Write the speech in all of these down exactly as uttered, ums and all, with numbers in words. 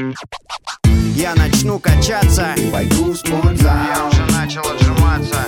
Я начну качаться, пойду в спортзал. Я уже начал отжиматься.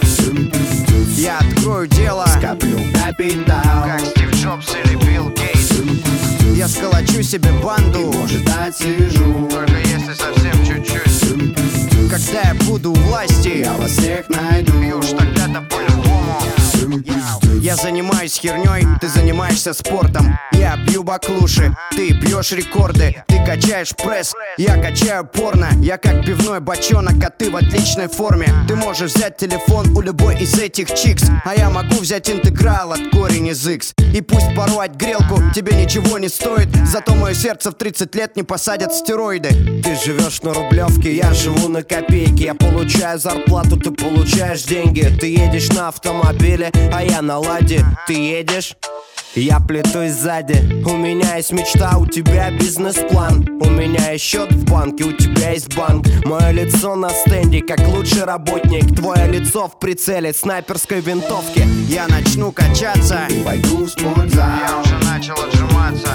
Я открою дело, скоплю капитал, как Стив Джобс или Билл Гейтс. Я сколочу себе банду, может отсижу, только если совсем чуть-чуть. Когда я буду у власти, я вас всех найду, и уж тогда-то по-любому. Я занимаюсь херней, ты занимаешься спортом. Я бью баклуши, ты бьешь рекорды. Ты качаешь пресс, я качаю порно. Я как пивной бочонок, а ты в отличной форме. Ты можешь взять телефон у любой из этих чикс, а я могу взять интеграл от корень из икс. И пусть порвать грелку тебе ничего не стоит, зато мое сердце в тридцать лет не посадят стероиды. Ты живешь на Рублевке, я живу на копейке. Я получаю зарплату, ты получаешь деньги. Ты едешь на автомобиле, а я на ладе. Ты едешь? Я плетусь сзади. У меня есть мечта, у тебя бизнес-план. У меня есть счет в банке, у тебя есть банк. Мое лицо на стенде, как лучший работник. Твое лицо в прицеле снайперской винтовки. Я начну качаться, пойду в спортзал. Я уже начал отжиматься.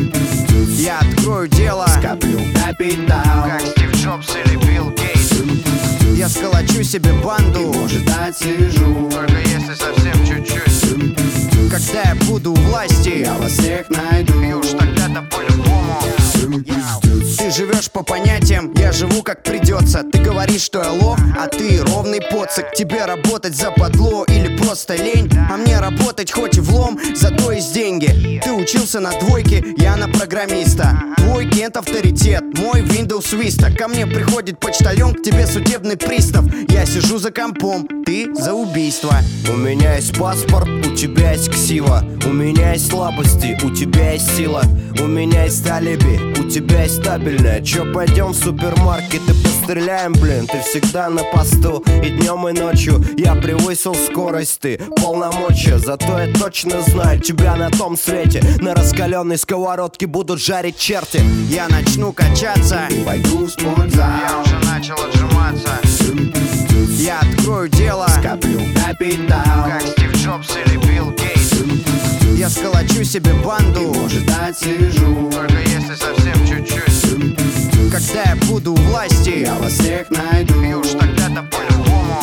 Я открою дело, скоплю капитал, как Стив Джобс или Билл Гейтс. Я сколочу себе банду, может отсижу, только если совсем чуть-чуть. Когда я буду у власти, я вас всех найду, и уж тогда-то по-любому. Ты живешь по понятиям, я живу как придется. Ты говоришь, что я лох, а ты ровный поцик. Тебе работать западло или просто лень, а мне работать хоть и влом, зато есть деньги. Ты учился на двойке, я на программиста. Твой кент авторитет, мой Windows Vista. Ко мне приходит почтальон, к тебе судебный пристав. Я сижу за компом, ты за убийство. У меня есть паспорт, у тебя есть ксива. У меня есть слабости, у тебя есть сила. У меня есть алиби, у тебя есть стабильное. Чё, пойдем в супермаркет и постреляем, блин. Ты всегда на посту, и днем, и ночью. Я превысил скорость, ты полномочия. Зато я точно знаю, тебя на том свете на раскаленной сковородке будут жарить черти. Я начну качаться, пойду в спортзал. Я уже начал отжиматься. Я открою дело, скоплю капитал, как Стив Джобс или Билл Гейтс. Я сколочу себе банду, может отсижу, только если совсем чуть-чуть. Когда я буду у власти, я вас всех найду, и уж тогда-то по-любому.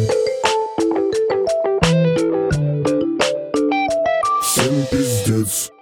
Всем пиздец.